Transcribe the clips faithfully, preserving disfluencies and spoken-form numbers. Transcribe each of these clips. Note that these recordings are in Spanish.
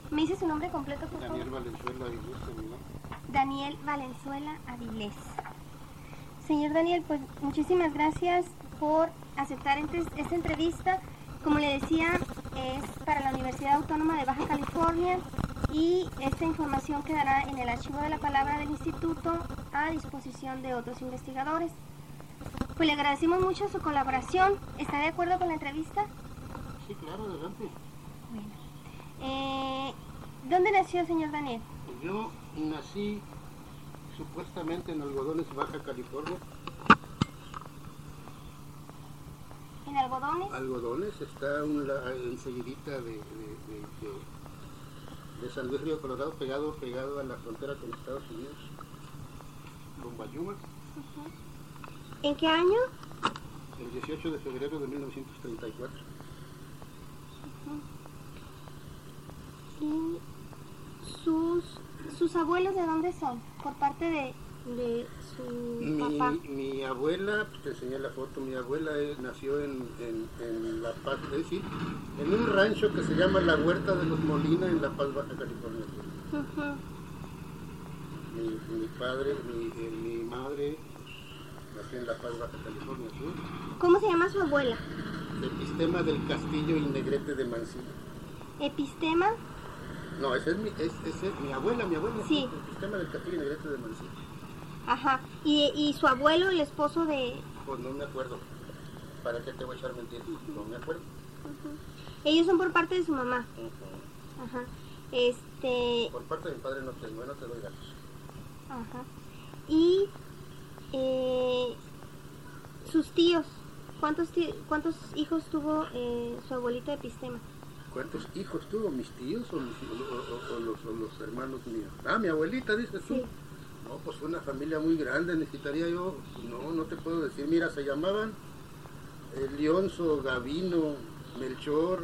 ¿Me dice su nombre completo, por favor? Daniel Valenzuela Avilés, amigo. Daniel Valenzuela Avilés. Señor Daniel, pues muchísimas gracias por aceptar esta entrevista. Como le decía, es para la Universidad Autónoma de Baja California y esta información quedará en el archivo de la palabra del instituto a disposición de otros investigadores. Pues le agradecemos mucho su colaboración. ¿Está de acuerdo con la entrevista? Sí, claro, adelante. Bueno. Eh, ¿Dónde nació, señor Daniel? Yo nací supuestamente en Algodones, Baja California. ¿En Algodones? Algodones está una, enseguidita de, de, de, de, de San Luis Río Colorado, pegado, pegado a la frontera con Estados Unidos, rumbo a Yuma. Uh-huh. ¿En qué año? El dieciocho de febrero de mil novecientos treinta y cuatro. Uh-huh. ¿Y sus, sus abuelos de dónde son? Por parte de, de su mi, papá. Mi abuela, pues te enseñé la foto, mi abuela eh, nació en, en, en La Paz, es decir, en un rancho que se llama La Huerta de los Molina en La Paz, Baja California. Uh-huh. mi, mi padre, mi, eh, mi madre nació en La Paz, Baja California Sur. ¿Cómo se llama su abuela? Epistema del Castillo y Negrete de Mancilla. ¿Epistema? No, esa es mi, es, esa es mi abuela, mi abuela. Sí. Epistema del Castillo y Negrete de Mancilla. Ajá. ¿Y, y su abuelo, el esposo de...? Pues no me acuerdo. ¿Para qué te voy a echar mentiras? Uh-huh. No me acuerdo. Uh-huh. Ellos son por parte de su mamá. Uh-huh. Ajá. Este... Por parte de mi padre no tengo, no te doy datos. Ajá. Y... Eh, sus tíos. ¿Cuántos, tí ¿Cuántos hijos tuvo eh, su abuelita Epistema? ¿Cuántos hijos tuvo? ¿Mis tíos o, mis, o, o, o, los, o los hermanos míos? Ah, mi abuelita, dices tú. Sí. No, pues fue una familia muy grande, necesitaría yo, no, no te puedo decir. Mira, se llamaban eh, Leonzo, Gavino, Melchor,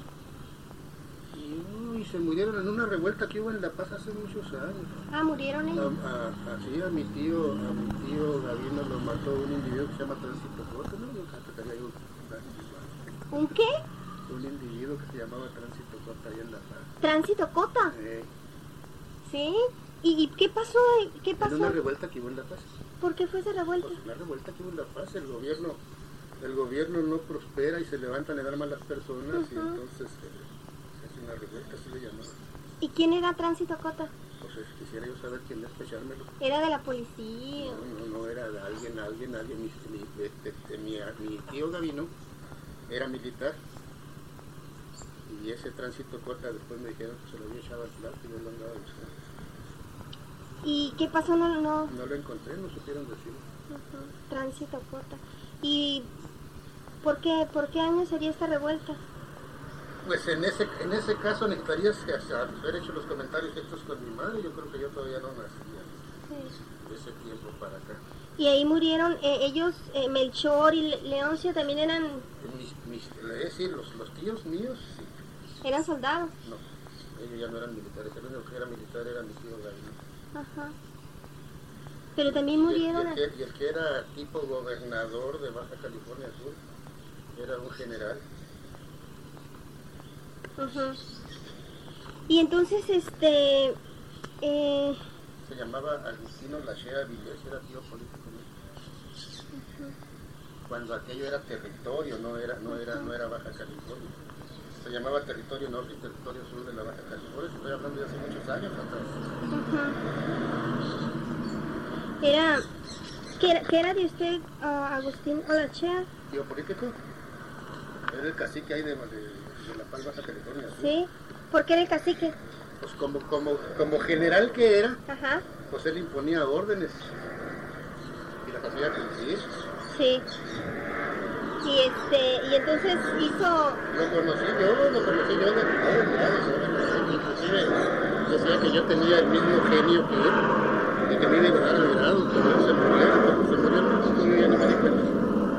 y, uh, y se murieron en una revuelta que hubo en La Paz hace muchos años. Ah, ¿murieron ellos? A, a, así a mi tío, a mi tío Gavino lo mató un individuo que se llama Tránsito Cota, ¿no? Yo creo yo, ¿Un qué? un individuo que se llamaba Tránsito Cota ahí en La Paz. ¿Tránsito Cota? Eh, ¿Sí? ¿Y, ¿Y qué pasó? ¿Qué pasó? En una revuelta que hubo en La Paz. ¿Por qué fue esa revuelta? Pues la revuelta que hubo en La Paz, el gobierno, el gobierno no prospera y se levantan en armas las personas. Uh-huh. Y entonces eh, se hace una revuelta, así le llamaban. ¿Y quién era Tránsito Cota? Pues eh, quisiera yo saber quién es, echármelo. ¿Era de la policía? No, no, no, era de alguien, alguien, alguien. Mi, mi, este, este, mi, mi tío Gavino era militar. Y ese Tránsito Cota después me dijeron que se lo había echado al plato y yo lo andaba buscando. ¿Y qué pasó? No, no... no lo encontré, no supieron decirlo. Uh-huh. Tránsito Cota. ¿Y por qué, por qué año sería esta revuelta? Pues en ese en ese caso necesitarías haber hecho los comentarios estos con mi madre. Yo creo que yo todavía no nacía. Sí. De ese tiempo para acá. Y ahí murieron eh, ellos, eh, Melchor y Le Leoncio también eran... Mis, mis, es decir, los, los tíos míos, sí. ¿Eran soldados? No, ellos ya no eran militares. El único que era militar era mi tío Gavino. Ajá. Pero también murieron... Y el, y, el que, y el que era tipo gobernador de Baja California Sur era un general. Uh-huh. Y entonces, este... Eh... Se llamaba Agustino Lachea Avilés, era tío político. Uh-huh. Cuando aquello era territorio, no era, no era, no era Baja California. Se llamaba territorio norte y territorio sur de la Baja California. Estoy hablando de hace muchos años atrás. Uh-huh. Era... ¿Qué era, qué era de usted, uh, Agustín Olachea? Tío político. Era el cacique ahí de, de, de La Paz, Baja California. ¿Sí? Sí. ¿Por qué era el cacique? Pues como, como, como general que era, ajá, pues él imponía órdenes y las hacía cumplir. Sí. Y este, y entonces hizo... Lo conocí yo, lo conocí yo de todos, inclusive decía que yo tenía el mismo genio que él y que me iba a llegar al grado, que no se muriera, porque se murió el poco y yo ya no me di cuenta.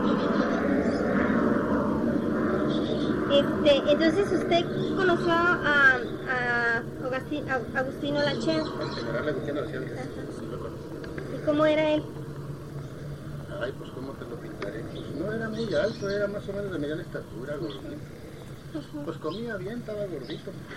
Este, entonces usted conoció a, a, Agustín, a Agustino Lachea. Al general Agustino Lachea, sí lo conocí. ¿Y cómo era él? Ay, pues cómo te lo pintaré. Pues no era muy alto, era más o menos de mediana estatura, gordito. Uh-huh. Pues comía bien, estaba gordito.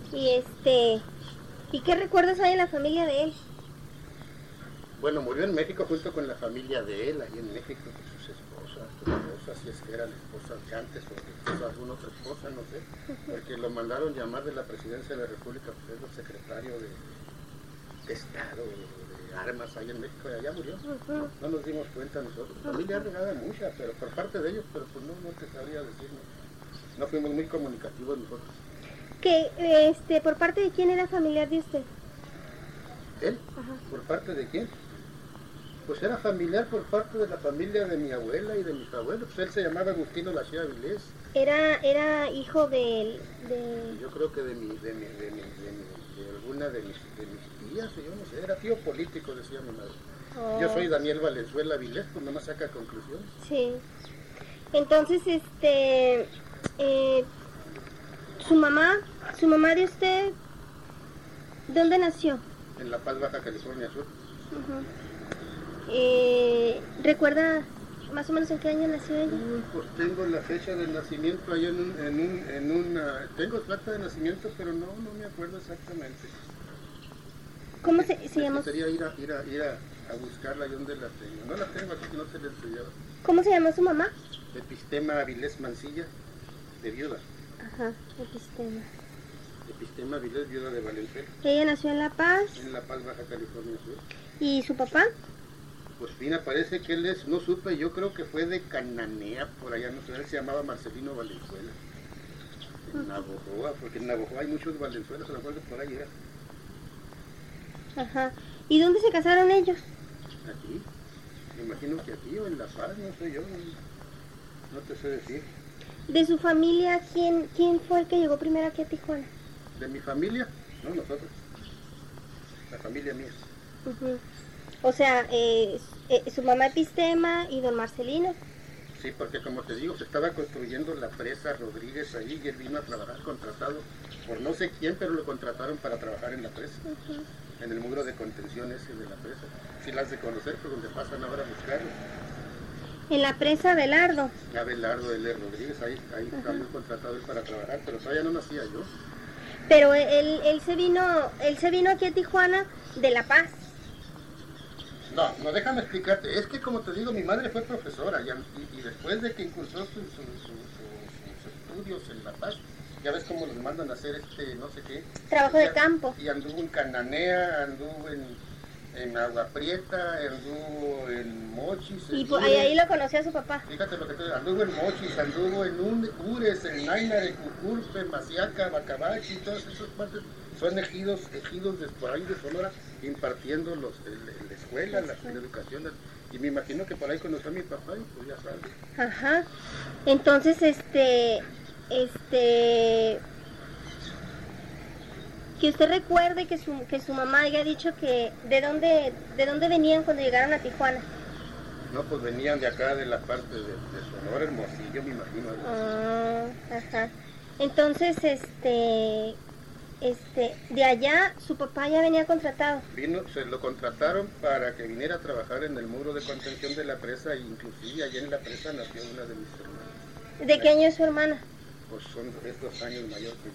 Y este, ¿y qué recuerdos hay en la familia de él? Bueno, murió en México junto con la familia de él, ahí en México, con sus esposas, sus esposas, si es que eran esposas de antes o de esposa, alguna otra esposa, no sé, porque lo mandaron llamar de la presidencia de la República, pues es el secretario de, de Estado, de Armas, ahí en México, y allá murió. No, no nos dimos cuenta nosotros. La familia regada mucha, pero por parte de ellos, pero pues no, no te sabría decir, no, no fuimos muy comunicativos nosotros. Que, este, ¿por parte de quién era familiar de usted? ¿Él? Ajá. ¿Por parte de quién? Pues era familiar por parte de la familia de mi abuela y de mis abuelos. Pues él se llamaba Agustino Lachea Vilés. Era, era hijo de, de... Yo creo que de mi, de mi, de mi, de, mi, de alguna de mis, de mis tías, yo no sé, era tío político, decía mi madre. Oh. Yo soy Daniel Valenzuela Vilés, pues nomás saca conclusiones. Sí. Entonces, este, eh, su mamá, su mamá de usted, ¿dónde nació? En La Paz, Baja California Sur. Uh-huh. eh, ¿Recuerda más o menos en qué año nació ella? Uy, pues tengo la fecha de nacimiento ahí en un, en un, en una, tengo el acta de nacimiento, pero no, no me acuerdo exactamente. ¿Cómo se, se llama? Sería ir a, ir a, ir a, a buscarla y dónde la tengo. No la tengo aquí, no se la enseñaba. ¿Cómo se llama su mamá? Epistema Avilés Mancilla, de viuda. Ajá, Epistema. Epistema Avilés, viuda de Valenzuela. Ella nació en La Paz. En La Paz, Baja California Sur. ¿Y su papá? Pues mira, parece que él es, no supe, yo creo que fue de Cananea, por allá, no sé, él se llamaba Marcelino Valenzuela. En Navojoa, porque en Navojoa hay muchos Valenzuelas, a lo mejor que por ahí era. Ajá. ¿Y dónde se casaron ellos? Aquí, me imagino que aquí o en La Paz, no sé yo, no, no te sé decir. ¿De su familia quién, quién fue el que llegó primero aquí a Tijuana? ¿De mi familia? No, nosotros. La familia mía. Uh-huh. O sea, eh, eh, su mamá Epistema y don Marcelino. Sí, porque como te digo, se estaba construyendo la presa Rodríguez ahí y él vino a trabajar contratado por no sé quién, pero lo contrataron para trabajar en la presa, uh-huh. En el muro de contención ese de la presa. Si la has de conocer, por donde pasan ahora a buscarlo. En la presa Abelardo. Abelardo L. Rodríguez, ahí, ahí uh-huh. Está muy contratado él para trabajar, pero todavía no nacía yo. Pero él, él se vino, él se vino aquí a Tijuana de La Paz. No, no, déjame explicarte. Es que como te digo, mi madre fue profesora y, y, y después de que incursó sus su, su, su, su estudios en La Paz, ya ves cómo los mandan a hacer este, no sé qué. Trabajo y, de campo. Y anduvo en Cananea, anduvo en, en Agua Prieta, anduvo en Mochis. En y por, ahí, ahí lo conoció a su papá. Fíjate lo que te digo, anduvo en Mochis, anduvo en Ures, en Naina de Cucurpe, Maciaca, Bacabachi, todas esas partes. Son ejidos, ejidos de por ahí de Sonora, impartiendo los, el, la escuela, la, la educación. Y me imagino que por ahí conoció a mi papá y pues ya sabes. Ajá. Entonces, este, este, que usted recuerde que su, que su mamá haya dicho que de dónde, de dónde venían cuando llegaron a Tijuana. No, pues venían de acá, de la parte de, de Sonora, Hermosillo, me imagino. Ah, ajá. Entonces, este... Este, de allá su papá ya venía contratado. Vino, se lo contrataron para que viniera a trabajar en el muro de contención de la presa, e inclusive allá en la presa nació una de mis hermanas. ¿De qué año es su hermana? Pues son es dos años mayor que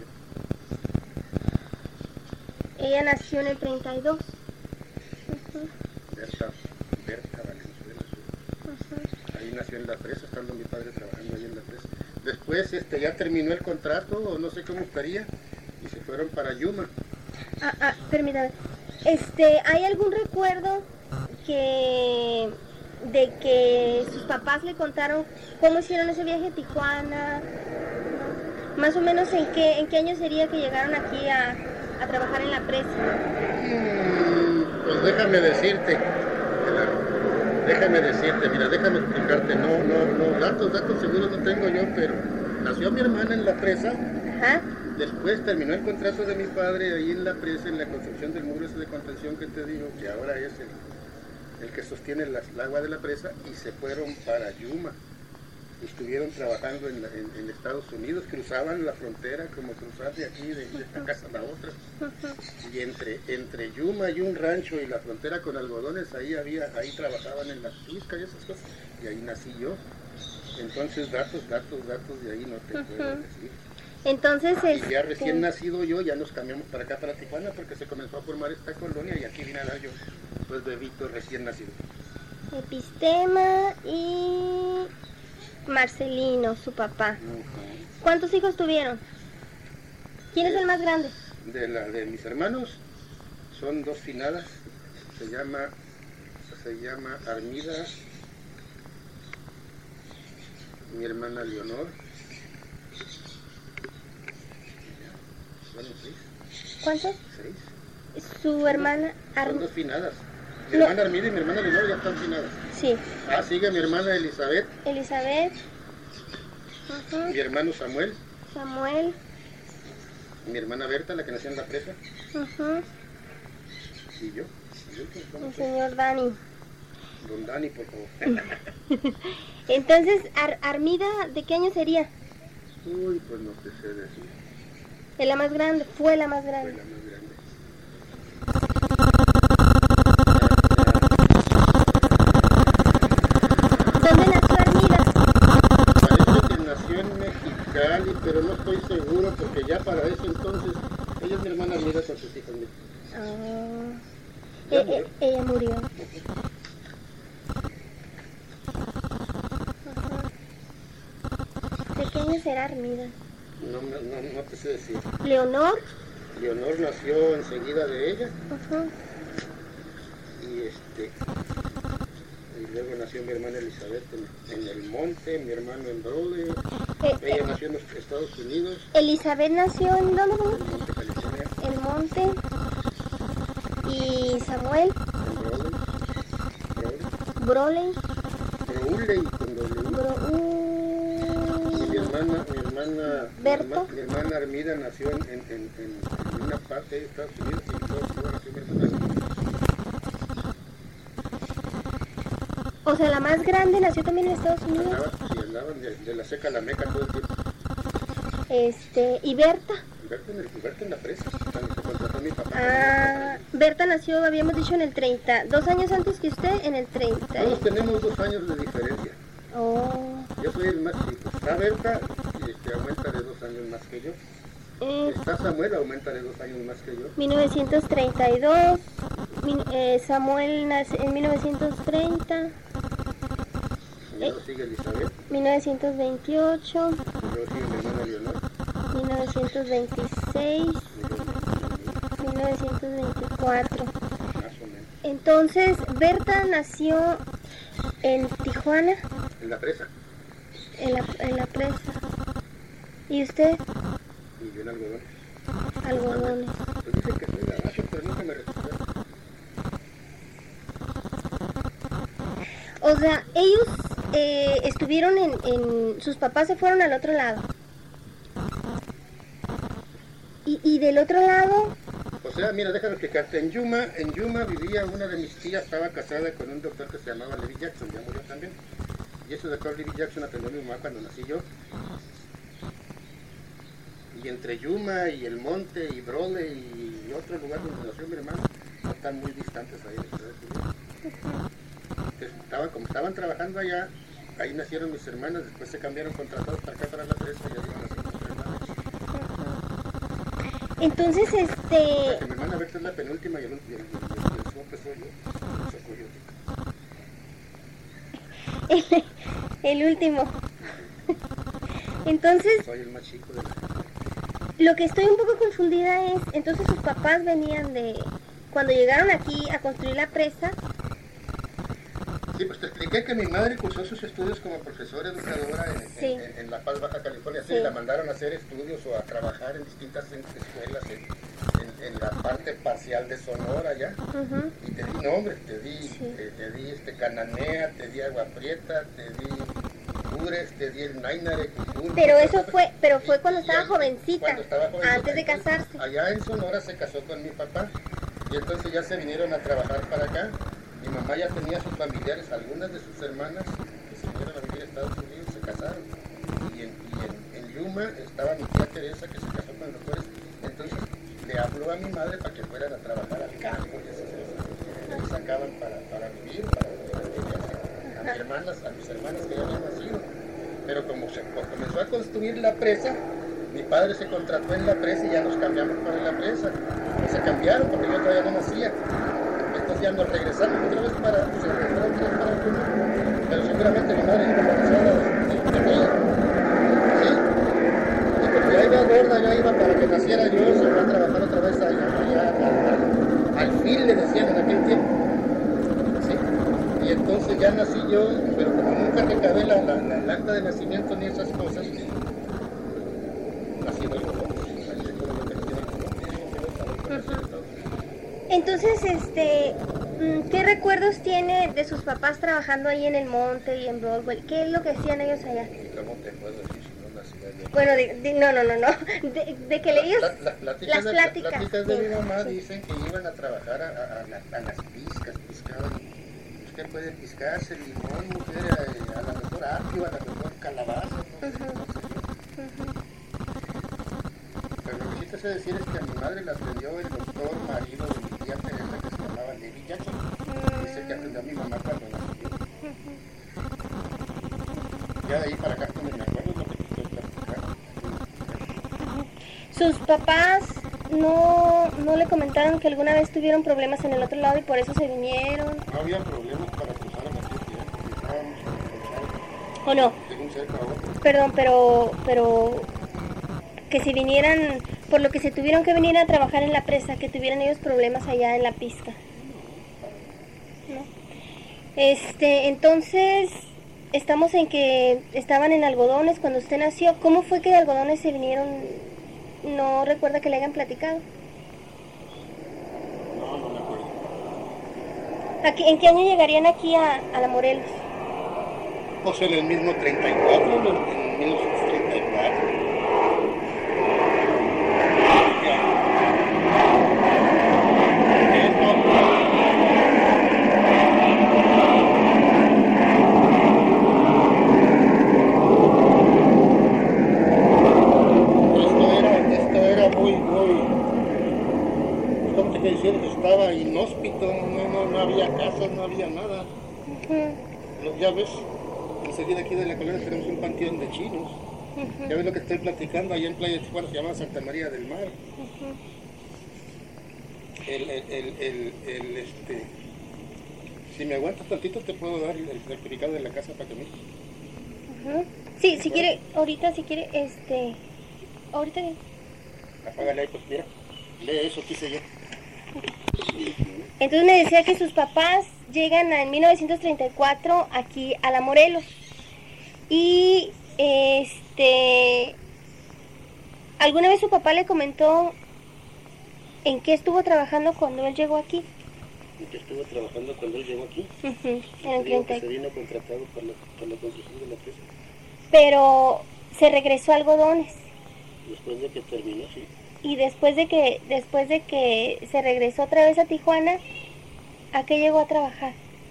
yo. Ella nació en el treinta y dos. Uh-huh. Berta, Berta Valenzuela. Uh-huh. Ahí nació en la presa, estando mi padre trabajando ahí en la presa. Después este, ya terminó el contrato, o no sé cómo estaría. Y se fueron para Yuma. Ah, ah, permítame. Este, ¿hay algún recuerdo que de que sus papás le contaron cómo hicieron ese viaje a Tijuana? ¿No? Más o menos en qué, en qué año sería que llegaron aquí a, a trabajar en la presa. Mm, pues déjame decirte, déjame decirte, mira, déjame explicarte, no, no, no, datos, datos seguros no tengo yo, pero nació mi hermana en la presa. Ajá. Después terminó el contrato de mi padre ahí en la presa, en la construcción del muro ese de contención que te digo, que ahora es el, el que sostiene la, el agua de la presa, y se fueron para Yuma. Estuvieron trabajando en, la, en, en Estados Unidos, cruzaban la frontera como cruzar de aquí, de, de esta casa a la otra. Y entre, entre Yuma y un rancho y la frontera con algodones, ahí había, ahí trabajaban en la pizca y esas cosas, y ahí nací yo. Entonces datos, datos, datos de ahí no te puedo decir. Entonces, Y ya este, recién nacido yo, ya nos cambiamos para acá, para Tijuana, porque se comenzó a formar esta colonia y aquí vine a dar yo, pues bebito recién nacido. Epistema y Marcelino, su papá. Uh-huh. ¿Cuántos hijos tuvieron? ¿Quién es el más grande? De, la, de mis hermanos, son dos finadas, se llama, se llama Armida, mi hermana Leonor. Bueno, seis. ¿Cuántos? Seis. Su hermana Son Ar... dos finadas. Mi No. hermana Armida y mi hermana Leonor ya están finadas. Sí, Ah, sigue mi hermana Elizabeth, Elizabeth, ujú, mi hermano Samuel, Samuel, mi hermana Berta, la que nació en la presa, ujú, y yo. Y yo, pues, ¿cómo el fue? señor Dani. Don Dani, por favor. Entonces, Ar- Armida, ¿de qué año sería? Uy, pues no te sé decir. Es la más grande, fue la más Fue grande. la más grande. ¿Dónde nació Armida? Parece que nació en Mexicali, pero no estoy seguro porque ya para eso entonces, ella es mi hermana Armida con sus hijos. Mira. Ah, Ya e- e- ella murió. Ajá. ¿De qué año será Armida? No, no, no, no te sé decir. ¿Leonor? Leonor nació enseguida de ella Ajá. y este y luego nació mi hermana Elizabeth en, en el monte, mi hermano en Brole. Eh, Ella eh, nació en los Estados Unidos, Elizabeth nació en dónde? en el Monte California, El Monte. Y Samuel, en Brole. Brole. Broley, Brole con doble U. Bro, Y mi uh, hermana, mi hermana, mi Berta. herma- mi hermana Armida nació en, en, en, en una parte de Estados Unidos y luego luego nació mi hermana Armida. o sea, la más grande nació también en Estados Unidos. Andaban, sí, andaban de, de la seca a la meca todo el tiempo. Este, y Berta. Berta en, el, Berta en la presa, cuando se contrató mi papá. Ah, Berta nació, habíamos dicho, en el treinta. Dos años antes que usted, en el treinta. Todos tenemos dos años de diferencia. Oh. Yo soy el más chico. Está Berta, y este, aumenta de dos años más que yo. Eh, Está Samuel, aumenta de dos años más que yo. mil novecientos treinta y dos. Min- eh, Samuel nace en mil novecientos treinta. Y luego sigue Elizabeth, mil novecientos veintiocho. y luego sigue mi hermana Leonor, mil novecientos veintiséis. y luego mil novecientos veinticuatro. más o menos. Entonces, Berta nació en Tijuana, En la presa, en la, en la presa. ¿Y usted? y yo en algodón. Algodones. Pues dicen que soy gabacho, pero nunca me recuerdo. O sea, ellos eh, estuvieron en, en... Sus papás se fueron al otro lado. Y, y del otro lado... O sea, mira, déjame explicarte. En Yuma, en Yuma vivía una de mis tías, estaba casada con un doctor que se llamaba Levi Jackson, ya murió también. Y ese doctor Levi Jackson atendió a mi mamá cuando nací yo. Y entre Yuma y El Monte y Brole y otro lugar donde nació mi hermano, no están muy distantes ahí en Estados Unidos. Entonces, estaban, como estaban trabajando allá, ahí nacieron mis hermanas, después se cambiaron contratados para acá, para la presa, y ahí nací con mis hermanas. Entonces, O sea, este... que mi hermana Berta es la penúltima y el último, y el, y el, el sope soy yo, soy coyote. El, el último. Entonces, Soy el más chico de la... lo que estoy un poco confundida es... Entonces, sus papás venían de... Cuando llegaron aquí a construir la presa... Sí, pues te expliqué que mi madre cursó sus estudios como profesora educadora en, Sí. en, en, en La Paz, Baja California. Sí, Sí. la mandaron a hacer estudios o a trabajar en distintas escuelas en, en, en la parte parcial de Sonora ya. Ujú. Y te di nombres, te di, Sí. te, te di este Cananea, te di Agua Prieta, te di Ures, te di el Nainare. Cucún, Pero te- eso fue, pero fue cuando Y- y estaba ahí- jovencita, cuando estaba jovencita. antes de Entonces, casarse. Allá en Sonora se casó con mi papá y entonces ya se vinieron a trabajar para acá. Mi mamá ya tenía sus familiares, algunas de sus hermanas que se vinieron a vivir a Estados Unidos, se casaron. Y en, y en, en Yuma estaba mi tía Teresa que se casó con doctores. Entonces le habló a mi madre para que fueran a trabajar al campo y esas cosas. Les sacaban para, para vivir, para vivir a mis hermanas, a mis hermanas que ya habían nacido. Pero como se como comenzó a construir la presa, Mi padre se contrató en la presa y ya nos cambiamos para la presa. No se cambiaron porque yo todavía no nacía. Entonces ya nos regresamos otra vez para, se regresaron otra vez para el Puno. Pero seguramente mi madre iba embarazada de, de mí. ¿Sí? Y como ya iba gorda, ya iba para que naciera yo, se fue a trabajar otra vez allá, allá al, al fil, le decían en aquel tiempo. ¿Sí? Y entonces ya nací yo, pero como nunca recabé la, la, la, la acta de nacimiento ni esas cosas, nací muy joven. Entonces, este, ¿qué recuerdos tiene de sus papás trabajando ahí en el monte y en Broadwell? ¿Qué es lo que hacían ellos allá? ¿Cómo te puedo decir si no nací allá? Bueno, de, de, no, no, no, no, de, de que ellos, la, la, pláticas, las pláticas. Las pláticas de sí, mi mamá sí. dicen que iban a trabajar a, a, a, a las piscas, piscaban. Usted puede piscarse limón, mujer, a, a lo mejor apio, a lo mejor calabaza. No sé, Uh-huh. no sé yo. Uh-huh. Pero lo que sí te sé decir es que a mi madre la aprendió el doctor marido de mi tía Teresa, que se llamaba Levi Jackson. Mm. Dice que aprendió a mi mamá cuando nació. Uh-huh. Ya de ahí para acá, cuando me acuerdo, es lo que te estoy platicando. ¿Sus papás no, no le comentaron que alguna vez tuvieron problemas en el otro lado y por eso se vinieron? No había problemas para cruzar a la tierra, estábamos cruzados ¿O no? de un cerco a otro. Perdón, pero, pero que si vinieran, por lo que se tuvieron que venir a trabajar en la presa, que tuvieran ellos problemas allá en la pista. ¿No? Este, entonces, estamos en que estaban en algodones cuando usted nació. ¿Cómo fue que de algodones se vinieron? ¿No recuerda que le hayan platicado? No, no me acuerdo. ¿A qué- ¿En qué año llegarían aquí a, a la Morelos? Pues en el mismo treinta y cuatro, en mil novecientos treinta y cuatro. Esto era, esto era muy, muy, ¿cómo te quiero decir? Estaba inhóspito, no, no, no había casas, no había nada. Uh-huh. Ya ves, enseguida aquí de la colonia tenemos un panteón de chinos. Uh-huh. Ya ves lo que estoy platicando, allá en Playa de Tijuana se llama Santa María del Mar. Uh-huh. El, el, el, el, el, este, si me aguantas tantito te puedo dar el certificado de la casa para que me... Uh-huh. Sí, si quiere, ahorita si quiere, este, ahorita bien. Apágale ahí, pues mira, lee eso que hice yo. Entonces me decía que sus papás llegan a- en mil novecientos treinta y cuatro aquí a la Morelos. Y este, ¿alguna vez su papá le comentó en qué estuvo trabajando cuando él llegó aquí? Y que estuvo trabajando cuando él llegó aquí. Uh-huh. En el Digo treinta que y se vino contratado para la, para la construcción de la presa. Pero se regresó a algodones. Después de que terminó, sí. Y después de que después de que se regresó otra vez a Tijuana, ¿a qué llegó a trabajar?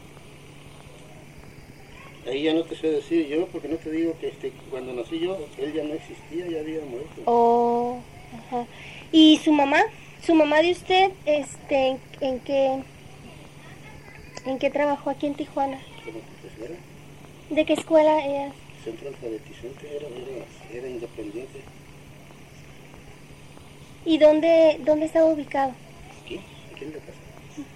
Ahí ya no te sé decir yo, porque no te digo que este, cuando nací yo, él ya no existía, ya había muerto. Oh, ajá. ¿Y su mamá? ¿Su mamá de usted, este, en, en qué, en qué trabajó aquí en Tijuana? Como profesora, ¿De qué escuela ella? centro alfabetizante, era, era, era independiente. ¿Y dónde, dónde estaba ubicado? Aquí, aquí en la casa.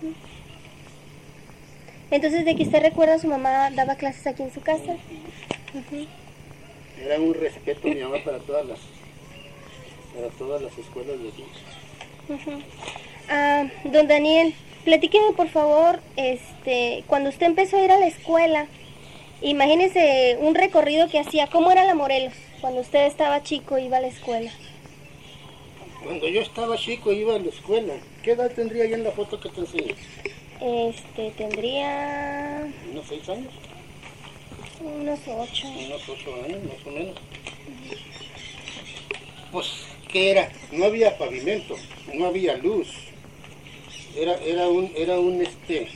Entonces, de que usted recuerda, su mamá daba clases aquí en su casa. Uh-huh. Era un respeto mi mamá para todas las, para todas las escuelas de aquí. Uh-huh. Ah, don Daniel, platíqueme por favor, este, cuando usted empezó a ir a la escuela, imagínese un recorrido que hacía. ¿Cómo era la Morelos cuando usted estaba chico y iba a la escuela? Cuando yo estaba chico iba a la escuela. ¿Qué edad tendría ya en la foto que te enseñé? Este, tendría ¿Unos seis años? unos ocho. Unos ocho años, más o menos. Pues, ¿qué era? No había pavimento, no había luz. Era, era un, era un, este,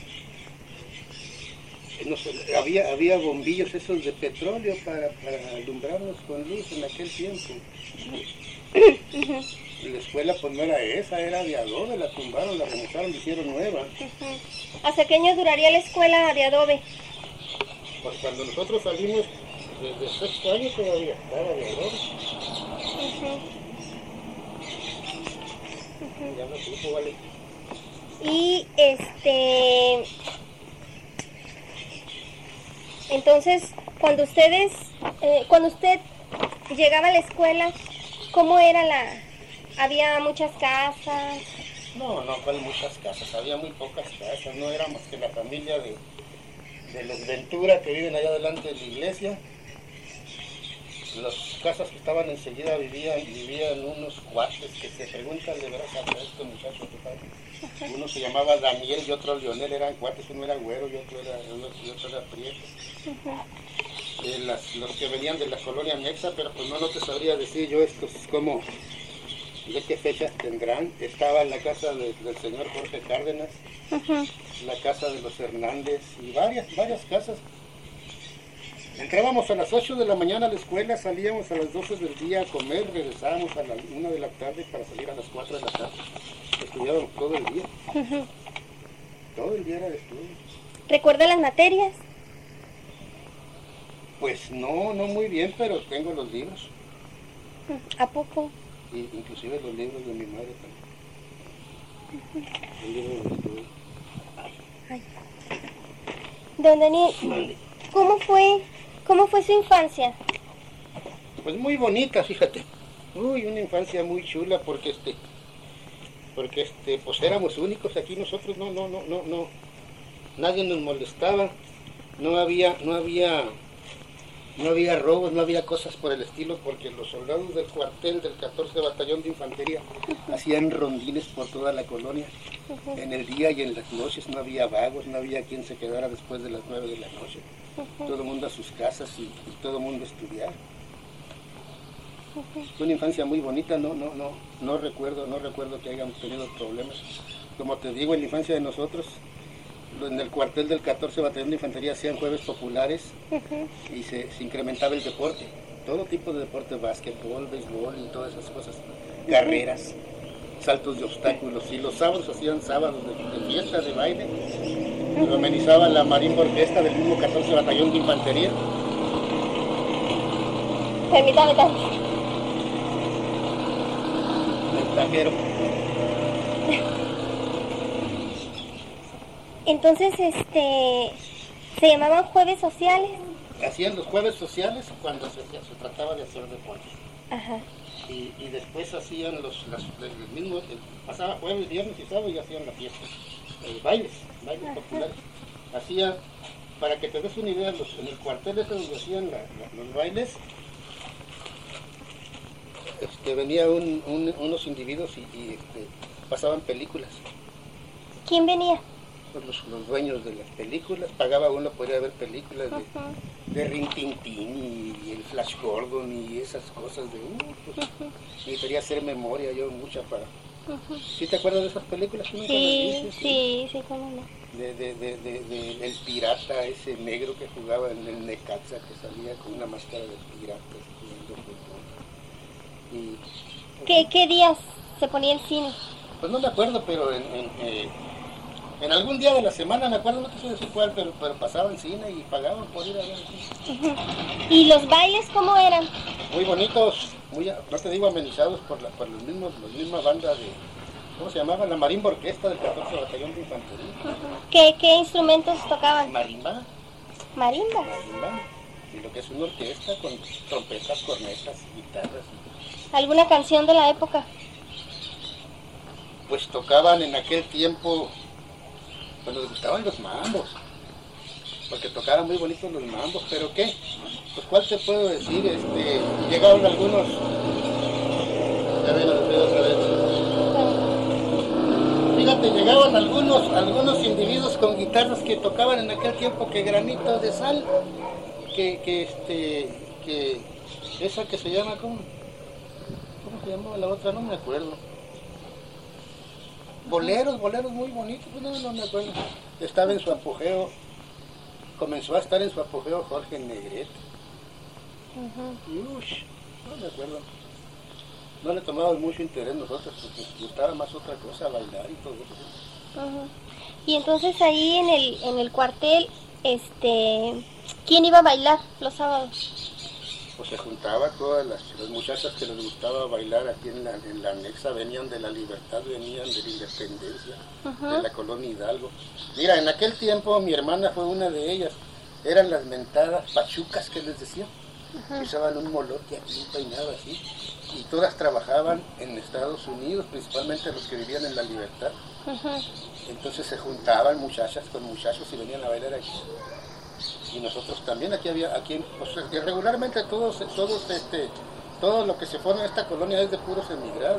no sé, había, había bombillos esos de petróleo para, para alumbrarnos con luz en aquel tiempo. Uh-huh. Y la escuela pues no era esa, era de adobe, la tumbaron, la remozaron, la hicieron nueva. Uh-huh. ¿Hasta qué año duraría la escuela de adobe? Pues cuando nosotros salimos desde sexto año todavía estaba de adobe. Uh-huh. Uh-huh. Ya no supo, vale. Y este, entonces, cuando ustedes, eh, cuando usted llegaba a la escuela, ¿cómo era la, había muchas casas? No, no, ¿cuál muchas casas? Había muy pocas casas, no éramos que la familia de, de los Ventura que viven allá delante de la iglesia. Las casas que estaban enseguida vivían, vivían unos cuates que se preguntan de veras a este muchacho que padre. Uno se llamaba Daniel y otro Leonel, eran cuates, uno era güero y otro era, y otro era prieto. Uh-huh. eh, las, los que venían de la colonia Mexa, pero pues no, no te sabría decir yo estos como de qué fechas tendrán. Estaba en la casa de, del señor Jorge Cárdenas, uh-huh. la casa de los Hernández y varias, varias casas. Entrábamos a las ocho de la mañana a la escuela, salíamos a las doce del día a comer, regresábamos a la una de la tarde para salir a las cuatro de la tarde. Estudiábamos todo el día. Uh-huh. Todo el día era de estudio. ¿Recuerda las materias? Pues no, no muy bien, pero tengo los libros. ¿A poco? Y inclusive los libros de mi madre también. Uh-huh. El libro de estudio. Ay. Don Daniel, ¿cómo fue, cómo fue su infancia? Pues muy bonita, fíjate. Uy, una infancia muy chula porque este... porque este, pues éramos únicos aquí nosotros, no, no, no, no, no, nadie nos molestaba, no había, no había, no había robos, no había cosas por el estilo, porque los soldados del cuartel del catorce Batallón de Infantería uh-huh. hacían rondines por toda la colonia, uh-huh. en el día y en las noches, no había vagos, no había quien se quedara después de las nueve de la noche, uh-huh. todo el mundo a sus casas y, y todo el mundo a estudiar. Fue una infancia muy bonita, no, no, no, no recuerdo, no recuerdo que hayamos tenido problemas. Como te digo, en la infancia de nosotros, en el cuartel del catorce Batallón de Infantería hacían jueves populares uh-huh. y se, se incrementaba el deporte, todo tipo de deporte, básquetbol, béisbol y todas esas cosas, carreras, saltos de obstáculos, y los sábados hacían sábados de, de fiesta, de baile, lo amenizaba la marimba orquesta del mismo catorce Batallón de Infantería. Permítame tanto. Taquero. Entonces, este, ¿se llamaban jueves sociales? Hacían los jueves sociales cuando se, se trataba de hacer deporte. Ajá. Y, y después hacían los, las, el mismo, el, pasaba jueves, viernes y sábado y hacían la fiesta. Eh, bailes, bailes Ajá. populares. Hacían, para que te des una idea, los, en el cuartel ese donde hacían la, la, los bailes, Este, venía un, un, unos individuos y, y este, pasaban películas. ¿Quién venía? Pues los, los dueños de las películas, pagaba uno, podía ver películas de, uh-huh. de Rin Tin Tin y, y el Flash Gordon y esas cosas de... Uh, pues, uh-huh. Y quería hacer memoria yo mucha para... Uh-huh. ¿Sí te acuerdas de esas películas? Sí, sí, sí, sí, cómo no. De, de, de, de, de, de el pirata, ese negro que jugaba en el Necaxa, que salía con una máscara de pirata jugando fútbol. Y, ¿Qué, ¿Qué días se ponía el cine? Pues no me acuerdo, pero en, en, eh, en algún día de la semana, me acuerdo, no te sé decir cuál, pero, pero pasaban cine y pagaban por ir a ver el cine. Uh-huh. ¿Y los bailes cómo eran? Muy bonitos, muy, no te digo amenizados por la, por los mismos, la misma banda de, ¿cómo se llamaba? La marimba orquesta del catorce Batallón de Infantería. Uh-huh. ¿Qué, ¿Qué instrumentos tocaban? Marimba. ¿Marimba? Marimba. Y lo que es una orquesta con trompetas, cornetas, guitarras. ¿Alguna canción de la época? Pues tocaban en aquel tiempo, pues nos gustaban los mambos, porque tocaban muy bonitos los mambos, pero ¿qué? Pues ¿cuál te puedo decir? Este, llegaron algunos, ya ven otra vez. Fíjate, llegaban algunos, algunos individuos con guitarras que tocaban en aquel tiempo que Granito de Sal, que, que este, que esa que se llama, ¿cómo? ¿Cómo se llamaba la otra? No me acuerdo. Boleros, boleros muy bonitos, no, no me acuerdo. Estaba en su apogeo, comenzó a estar en su apogeo Jorge Negrete. Uh-huh. Y uy, no me acuerdo. No le tomábamos mucho interés nosotros, porque nos gustaba más otra cosa, bailar y todo eso. Uh-huh. Y entonces ahí en el, en el cuartel, este, ¿quién iba a bailar los sábados? pues se juntaba todas las, las muchachas que les gustaba bailar aquí en la, en la anexa, venían de la Libertad, venían de la Independencia, uh-huh. de la Colonia Hidalgo. Mira, en aquel tiempo mi hermana fue una de ellas, eran las mentadas pachucas que les decía, uh-huh. que usaban un molote aquí peinado así, y todas trabajaban en Estados Unidos, principalmente los que vivían en la Libertad. Uh-huh. Entonces se juntaban muchachas con muchachos y venían a bailar aquí. Y nosotros también aquí había, aquí pues, regularmente todos, todos este, todo lo que se forma en esta colonia es de puros emigrados.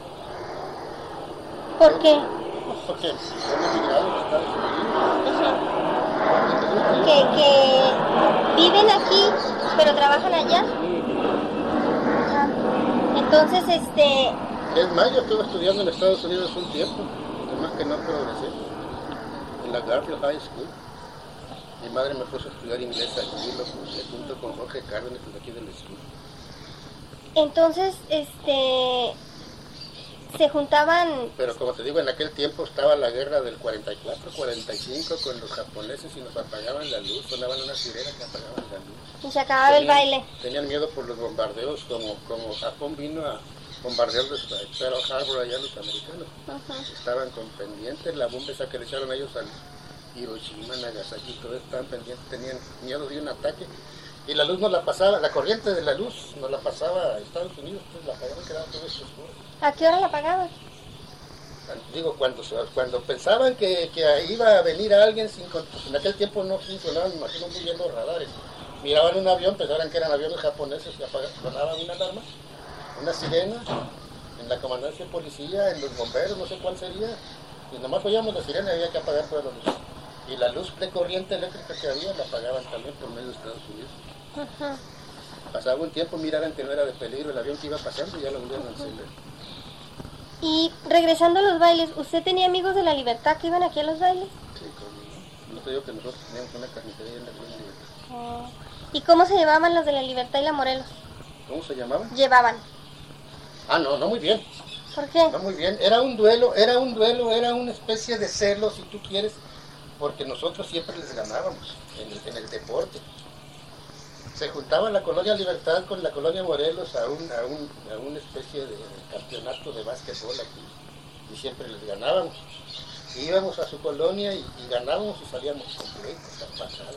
¿Por qué? Pues porque son emigrados de Estados Unidos. Uh-huh. que, que viven aquí, pero trabajan allá. Uh-huh. Entonces, este... Es más, yo estuve estudiando en Estados Unidos un tiempo, además que no progresé, en la Garfield High School. Mi madre me puso a estudiar inglés aquí, lo puse junto con Jorge Cárdenas, de aquí del estudio. Entonces, este, se juntaban... Pero como te digo, en aquel tiempo estaba la guerra del cuarenta y cuatro, cuarenta y cinco con los japoneses y nos apagaban la luz, sonaban una sirena que apagaban la luz. Y se acababa el baile. Tenían miedo por los bombardeos, como, como Japón vino a bombardear los Pearl Harbor allá los americanos. Uh-huh. Estaban con pendientes, la bomba esa que le echaron a ellos al Hiroshima, Nagasaki, todos estaban pendientes, tenían miedo de un ataque. Y la luz no la pasaba, la corriente de la luz no la pasaba a Estados Unidos, entonces la apagaban, quedaba todo esto oscuro. ¿A qué hora la apagaban? Digo, cuando, cuando pensaban que, que iba a venir alguien, sin, en aquel tiempo no funcionaban, me imagino muy bien los radares. Miraban un avión, pensaban que eran aviones japoneses y apagaban, sonaban una alarma, una sirena, en la comandancia de policía, en los bomberos, no sé cuál sería, y nomás oíamos la sirena y había que apagar toda la luz. Y la luz de corriente eléctrica que había la apagaban también por medio de Estados Unidos. Uh-huh. Pasaba un tiempo, miraban que no era de peligro el avión que iba pasando y ya lo volvieron a encender. Y regresando a los bailes, ¿usted tenía amigos de la Libertad que iban aquí a los bailes? Sí, conmigo. No te digo que nosotros teníamos una carnicería en la Libertad. Oh. ¿Y cómo se llevaban los de la Libertad y la Morelos? ¿Cómo se llamaban? Llevaban. Ah, no, no muy bien. ¿Por qué? No muy bien. Era un duelo, era un duelo, era una especie de celo, si tú quieres, porque nosotros siempre les ganábamos en el, en el deporte. Se juntaba la Colonia Libertad con la Colonia Morelos a, un, a, un, a una especie de campeonato de básquetbol aquí, y siempre les ganábamos. Y íbamos a su colonia y, y ganábamos y salíamos completos, a pasadas.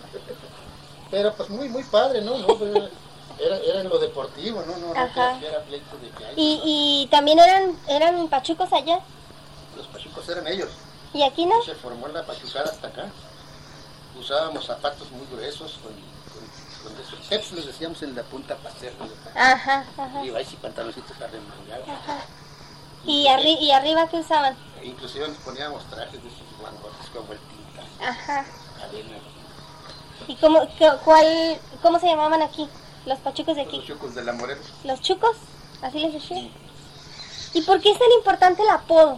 Pero pues muy, muy padre, ¿no? ¿No? Era, era en lo deportivo, ¿no? No, Ajá. no era pleito de que hay. ¿Y, y también eran, eran pachucos allá? Los pachucos eran ellos. ¿Y aquí no? Se formó la pachucada hasta acá. Usábamos zapatos muy gruesos, con, con, con esos peps les decíamos en la punta para hacerlo. Ajá, ajá. Y vais y pantaloncitos arremangados. Ajá. ¿Y, arri ¿Y arriba qué usaban? E inclusive nos poníamos trajes de esos guangotes como el tinta. Ajá. Cadena. ¿Y cómo, qué, cuál, cómo se llamaban aquí? Los pachucos de aquí. Los chucos de la Morelos. ¿Los chucos? ¿Así les decían? Sí. ¿Y por qué es tan importante el apodo?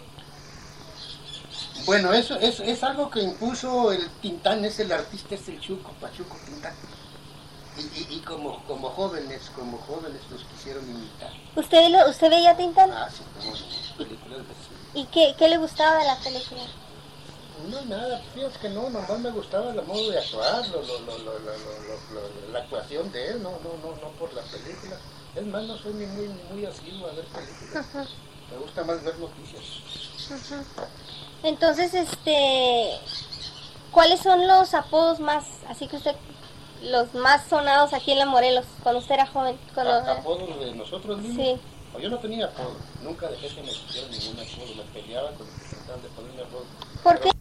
Bueno, eso es, es algo que impuso el Tintán, es el artista, es el Chuco, Pachuco Tintán. Y, y, y como, como jóvenes, como jóvenes los quisieron imitar. ¿Usted, lo, usted veía Tintán? Ah, sí, como películas de sí. ¿Y qué, qué le gustaba de la película? No, nada, fíjate que no, nomás me gustaba el modo de actuar, lo, lo, lo, lo, lo, lo, lo, la actuación de él, no, no, no, no por las películas. Es más, no soy ni muy, ni muy asiduo a ver películas. Uh-huh. Me gusta más ver noticias. Uh-huh. Entonces, este, ¿cuáles son los apodos más, así que usted, los más sonados aquí en la Morelos, cuando usted era joven? Cuando, ¿A, ¿Apodos de nosotros mismos? Sí. No, yo no tenía apodo, nunca dejé que me pusieran ningún apodo, me peleaba con los que trataban de ponerme apodo. ¿Por qué?